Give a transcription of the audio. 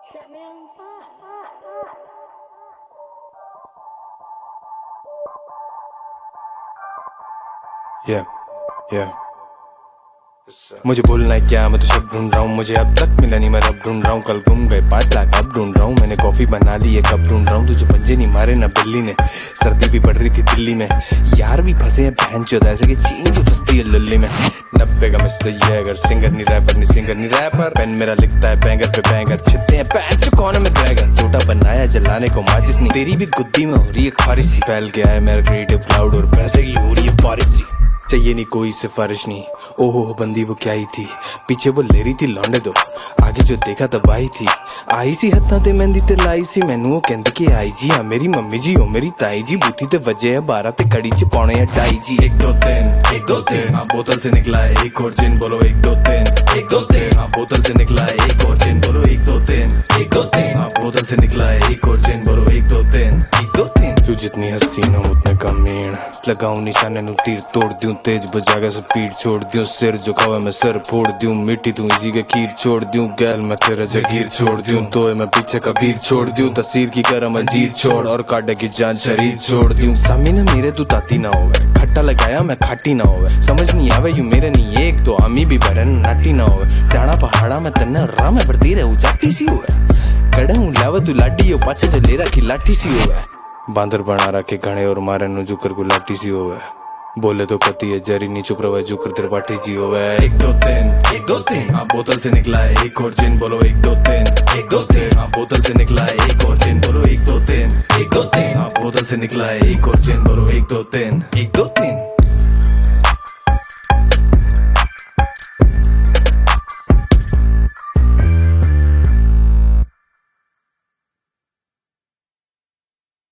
Set me on fire. Yeah, yeah. मुझे बोलना है क्या, मैं तो शब्द ढूंढ रहा हूँ, मुझे अब तक मिला नहीं, मैं रब ढूंढ रहा हूँ। कल गुम गए 5 लाख अब ढूंढ रहा हूँ, मैंने कॉफी बना ली है कब ढूंढ रहा हूँ। तुझे पंजे नहीं मारे ना बिल्ली ने, सर्दी भी बढ़ रही थी दिल्ली में, यार भी फंसे हैं बहन चोद ऐसे कि चीन जो फंसती है लल्ली में। 90 का मिस्टर ये अगर सिंगर नहीं रैपर, नहीं सिंगर नहीं रैपर, पेन मेरा लिखता है बैंगर पे बैंगर, छिपते हैं पैंच कौन में ड्रैगन, छोटा बनाया जलाने को माचिस नहीं, तेरी भी गुद्दी में हो रही है खारिश सी, फैल गया है मेरा क्रिएटिव क्लाउड और पैसे की हो रही है बारिश सी। चाहिए नहीं कोई सिफारिश नहीं, ओहो बंदी वो क्या ही थी, पीछे वो ले रही थी लौंडे दो, आगे जो देखा तब आई थी, आई सी हत्था ते मेहंदी ते लाई सी मैनू वो कहंदी कि आई जी हाँ मेरी मम्मी जी ओ मेरी ताई जी, बूथी ते वजे है 12 ते कड़ी च पौने है 2.5 जी। 1 2 3 हाँ बोतल से निकला है एक और जिन, बोलो 1 2 3 1 2 3 हाँ बोतल से निकला है एक और जिन, बोलो 1 2 3 1 2 3 हाँ बोतल से निकला है एक और जिन, बोलो 1 2 3 1 2 3। तू जितनी हसीन हो उतने कम मीण, लगाऊं निशाने नु तीर तोड़ दूं, तेज बजागा से पीठ छोड़ दूं, सिर झुकावा मैं सर फोड़ दूं, मिट्टी तू इसी के कीर छोड़ दूं, गैल मैं तेरा जगीर छोड़ दूं, तो मैं पीछे का भीड़ छोड़ दूं, तस्वीर की करम अजीर छोड़ और काटे की जान शरीर छोड़ दूं। सामी ने मेरे तू ताती ना होवे, खट्टा लगाया मैं खाटी ना होवे, समझ नहीं आवे यू मेरे नहीं एक तो आमी भी बरन नाटी ना होवे, जाना पहाड़ा में तन्ने राम है बढ़ती रहे ऊंचाटी सी होवे, कड़े हूँ लावे तू लाडी हो पाछे से ले रखी लाठी सी होवे, बांदर बना रखे घणे और मारे नु जुकर गुलाटी सी होवे, बोले तो कती है जरी नी चुप रवे जुकर त्रिपाठी जी होवे। 1 2 3 1 2 3 हाँ बोतल से निकला है एक और जिन, बोलो 1 2 3 1 2 3 हाँ बोतल से निकला है एक और जिन, बोलो 1 2 3 1 2 3 हाँ बोतल से निकला है एक और जिन, बोलो 1 2 3 1 2 3।